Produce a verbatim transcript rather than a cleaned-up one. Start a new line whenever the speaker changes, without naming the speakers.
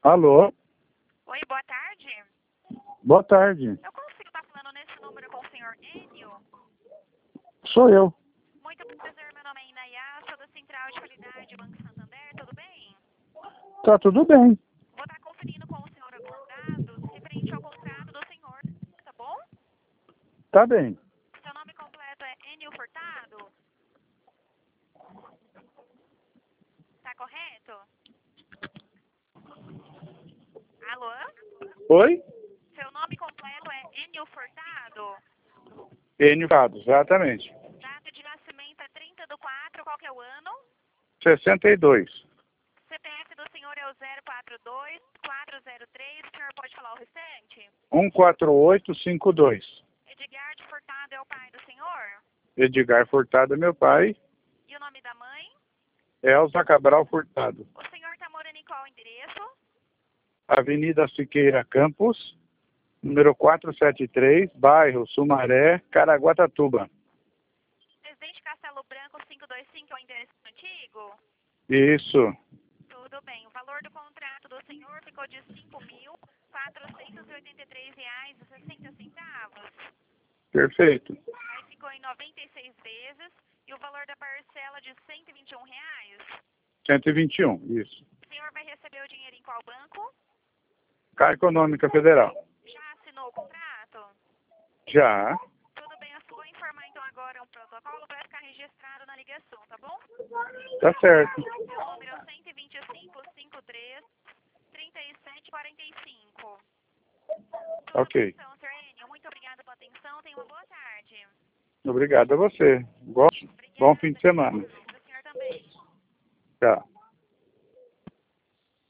Alô?
Oi, boa tarde.
Boa tarde.
Eu consigo estar falando nesse número com o senhor Enio?
Sou eu.
Muito prazer, meu nome é Inayá, sou da Central de Qualidade Banco Santander, tudo bem?
Tá tudo bem.
Vou estar conferindo com o senhor alguns dados referente ao contrato do senhor, tá bom?
Tá bem.
Seu nome completo é Enio Furtado? Tá correto? Alô?
Oi?
Seu nome completo é Enio Furtado?
Enio Furtado, exatamente.
Data de nascimento é trinta do quatro, qual que é o ano?
sessenta e dois.
C P F do senhor é o zero quatro dois quatro zero três, o senhor pode falar o restante?
um quatro oito cinco dois.
Edgar de Furtado é o pai do senhor?
Edgar Furtado é meu pai.
E o nome da mãe?
Elza Cabral Furtado.
O senhor está morando em qual endereço?
Avenida Siqueira Campos, número quatrocentos e setenta e três, bairro Sumaré, Caraguatatuba.
Presidente Castelo Branco quinhentos e vinte e cinco é o endereço antigo?
Isso.
Tudo bem. O valor do contrato do senhor ficou de cinco mil quatrocentos e oitenta e três reais e sessenta centavos.
Perfeito.
Aí ficou em noventa e seis vezes e o valor da parcela de cento e vinte e um reais.
cento e vinte e um, isso.
O senhor vai receber o dinheiro em qual banco?
Caixa Econômica Federal.
Já assinou o contrato?
Já.
Tudo bem, eu só vou informar então agora um protocolo para ficar registrado na ligação, tá bom?
Tá certo.
Seu número é cento e vinte e cinco, cinquenta e três, trinta e sete, quarenta e cinco.
Ok.
Então, senhor Enio, muito obrigada pela atenção, tenha uma boa tarde.
Obrigado a você. Bom, bom fim de
Obrigada,
semana.
o senhor também.
Tchau.